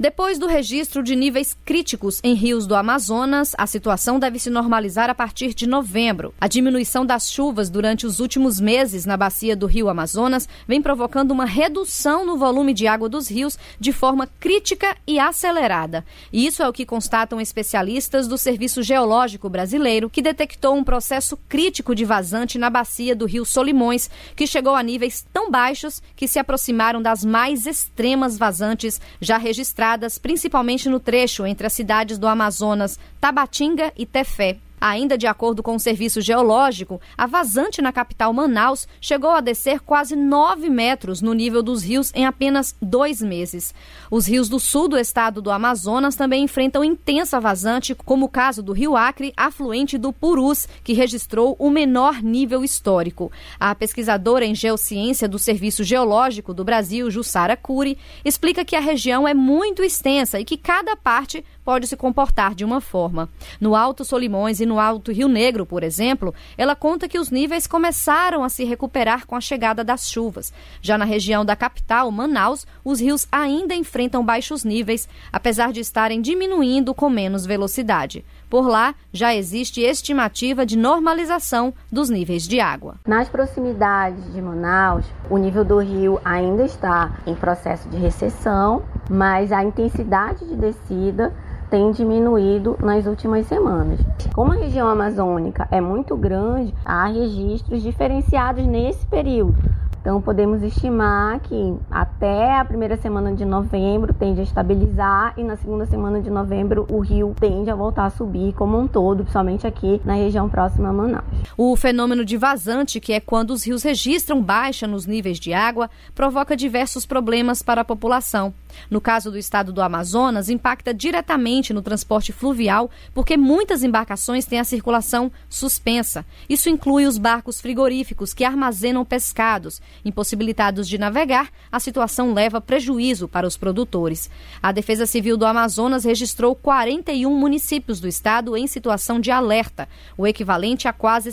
Depois do registro de níveis críticos em rios do Amazonas, a situação deve se normalizar a partir de novembro. A diminuição das chuvas durante os últimos meses na bacia do rio Amazonas vem provocando uma redução no volume de água dos rios de forma crítica e acelerada. E isso é o que constatam especialistas do Serviço Geológico Brasileiro, que detectou um processo crítico de vazante na bacia do rio Solimões, que chegou a níveis tão baixos que se aproximaram das mais extremas vazantes já registradas, principalmente no trecho entre as cidades do Amazonas, Tabatinga e Tefé. Ainda de acordo com o Serviço Geológico, a vazante na capital Manaus chegou a descer quase 9 metros no nível dos rios em apenas 2 meses. Os rios do sul do estado do Amazonas também enfrentam intensa vazante, como o caso do Rio Acre, afluente do Purus, que registrou o menor nível histórico. A pesquisadora em geociência do Serviço Geológico do Brasil, Jussara Cury, explica que a região é muito extensa e que cada parte pode se comportar de uma forma. No Alto Solimões e no Alto Rio Negro, por exemplo, ela conta que os níveis começaram a se recuperar com a chegada das chuvas. Já na região da capital, Manaus, os rios ainda enfrentam baixos níveis, apesar de estarem diminuindo com menos velocidade. Por lá, já existe estimativa de normalização dos níveis de água. Nas proximidades de Manaus, o nível do rio ainda está em processo de recessão, mas a intensidade de descida tem diminuído nas últimas semanas. Como a região amazônica é muito grande, há registros diferenciados nesse período. Então, podemos estimar que até a primeira semana de novembro tende a estabilizar e na segunda semana de novembro o rio tende a voltar a subir como um todo, principalmente aqui na região próxima a Manaus. O fenômeno de vazante, que é quando os rios registram baixa nos níveis de água, provoca diversos problemas para a população. No caso do estado do Amazonas, impacta diretamente no transporte fluvial, porque muitas embarcações têm a circulação suspensa. Isso inclui os barcos frigoríficos que armazenam pescados. Impossibilitados de navegar, a situação leva prejuízo para os produtores. A Defesa Civil do Amazonas registrou 41 municípios do estado em situação de alerta, o equivalente a quase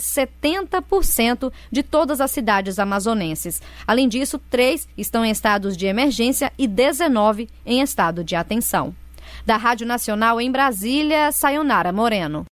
70% de todas as cidades amazonenses. Além disso, 3 estão em estados de emergência e 19 em estado de atenção. Da Rádio Nacional em Brasília, Sayonara Moreno.